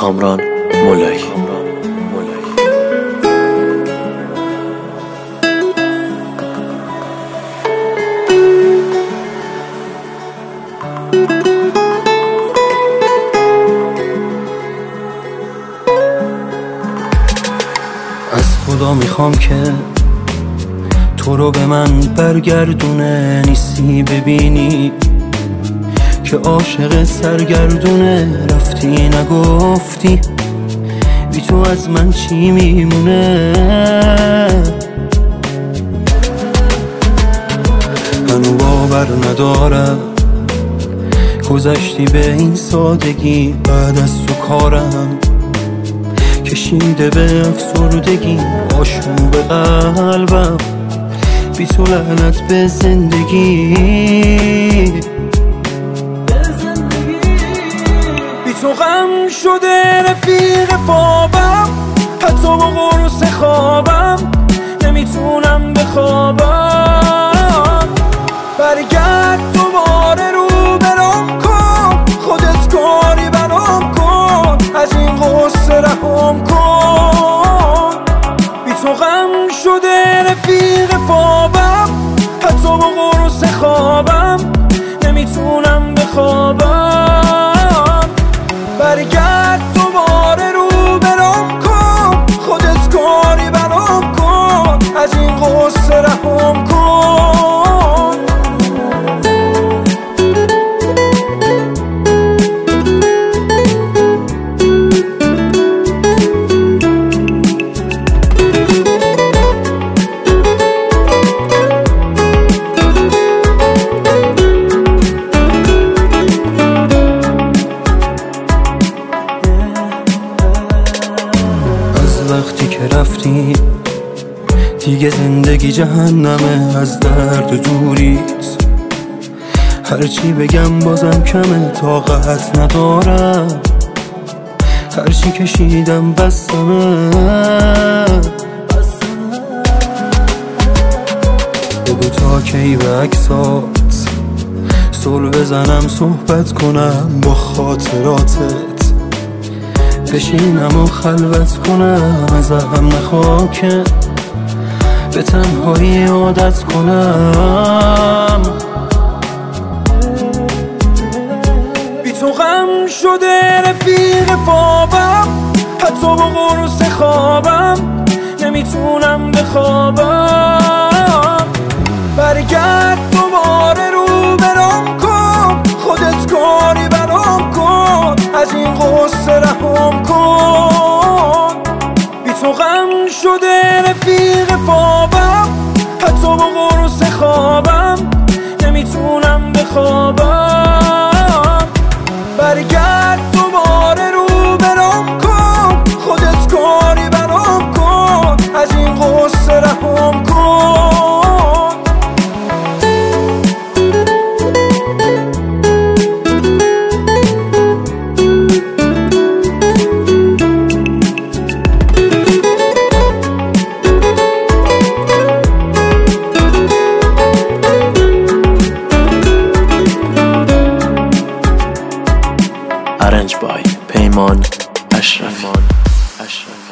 کامران مولایی. از خدا میخوام که تو رو به من برگردونه، نیستی ببینی که عاشق سرگردونه. رفتی نگفتی بی تو از من چی میمونه. هنو باور ندارم گذشتی به این سادگی. بعد از تو کارم کشیده به افسردگی. آشوب قلبم بی تو، لعنت به زندگی. بی تو غم شده رفیق خوابم، حتی با قرص خوابم نمیتونم بخوابم. برگرد دوباره رو برام کن، خودت کاری برام کن، از این غصه رهام کن. بی تو غم شده رفیق خوابم، حتی با قرص خوابم نمیتونم بخوابم. برگرد دوباره رو برام کن، خودت کاری برام کن، از این غصه رهام کن. وقتی که رفتی دیگه زندگی جهنمه. از درد دوریت هرچی بگم بازم کمه. طاقت ندارم هرچی کشیدم بستمه. بگو تا کی به عکسات صلح بزنم، صحبت کنم با خاطراتت، بشینم و خلوت کنم. ازم نخواه که به تنهایی عادت کنم. بی تو غم شده رفیق خوابم، حتی با قرص خوابم نمیتونم بخوابم. برگرد دوباره رو برام کن، خودت کاری برام کن، از این غصه رهام کن. بی تو غم شده رفیق خوابم، حتی با قرص خوابم نمیتونم بخوابم. برگرد دوباره رو برام کن، خودت کاری برام کن، از این غصه رهام کن. Arranged by پیمان اشرفی.